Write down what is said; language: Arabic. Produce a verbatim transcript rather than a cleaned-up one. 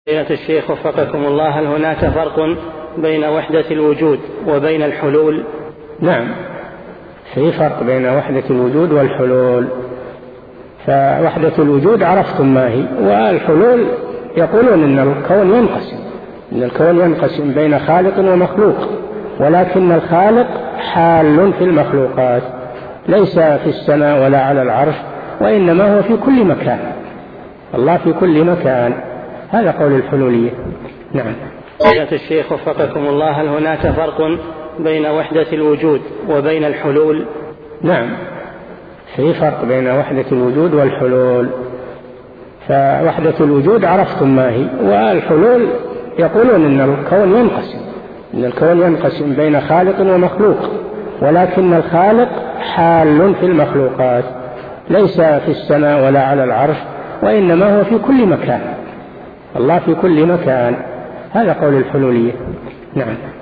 فضيلة الشيخ وفقكم الله، هل هناك فرق بين وحدة الوجود وبين الحلول؟ نعم، في فرق بين وحدة الوجود والحلول. فوحدة الوجود عرفتم ما هي، والحلول يقولون إن الكون ينقسم إن الكون ينقسم بين خالق ومخلوق، ولكن الخالق حال في المخلوقات، ليس في السماء ولا على العرش، وإنما هو في كل مكان. الله في كل مكان، هذا قول الحلولية. نعم. فضيلة الشيخ وفقكم الله، هل هناك فرق بين وحدة الوجود وبين الحلول؟ نعم، في فرق بين وحدة الوجود والحلول. فوحدة الوجود عرفتم ما هي، والحلول يقولون إن الكون ينقسم إن الكون ينقسم بين خالق ومخلوق، ولكن الخالق حال في المخلوقات، ليس في السماء ولا على العرش، وإنما هو في كل مكان. الله في كل مكان، هذا قول الحلولية. نعم.